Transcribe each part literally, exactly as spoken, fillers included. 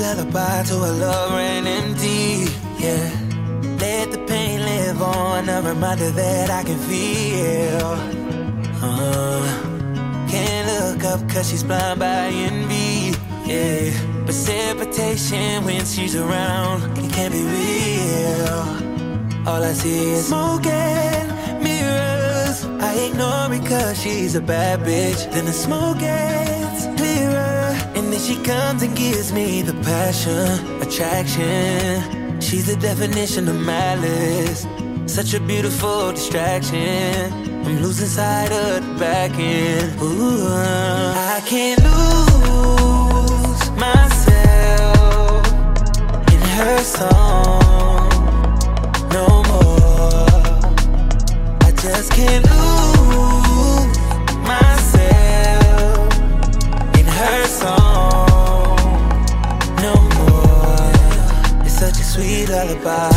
lullaby to a love ran empty, yeah. Let the pain live on, a reminder that I can feel. uh, Can't look up cause she's blind by envy, yeah. Precipitation when she's around, it can't be real. All I see is smoke and mirrors. I ignore it cause she's a bad bitch. Then the smoke gets clearer, and then she comes and gives me the passion, attraction. She's the definition of malice, such a beautiful distraction. I'm losing sight of the back end. Ooh, I can't lose myself in her song no more. I just can't lose myself in her song no more. It's such a sweet lullaby.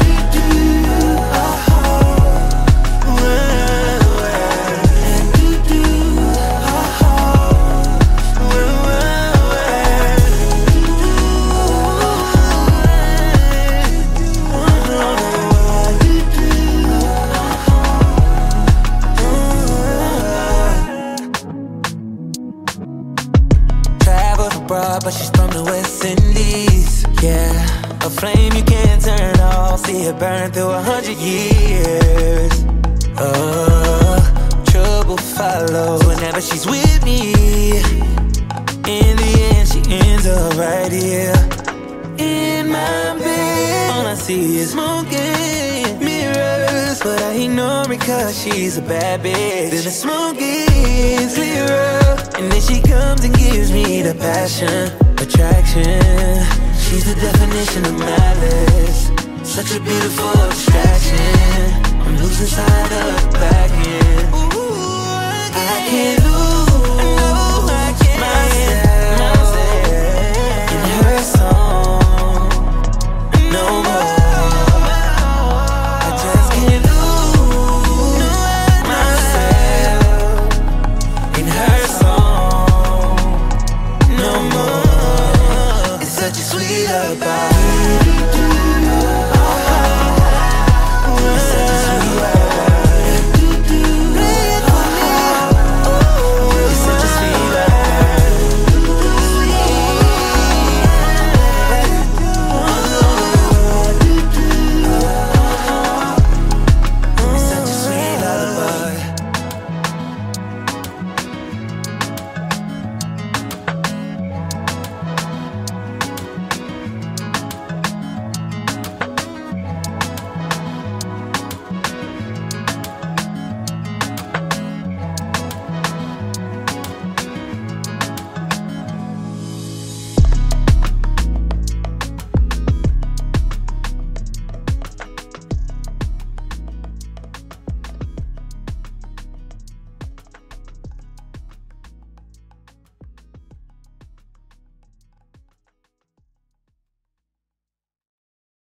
But she's from the West Indies, yeah. A flame you can't turn off, see it burn through a hundred years. Oh, trouble follows whenever she's with me. In the end, she ends up right here in my bed. All I see is smoke and mirrors, but I ignore it cause she's a bad bitch. Then the smoke gets clearer, and then she comes and gives me the passion, attraction. She's the definition of malice, such a beautiful distraction. I'm losing sight of the back end. I can't lose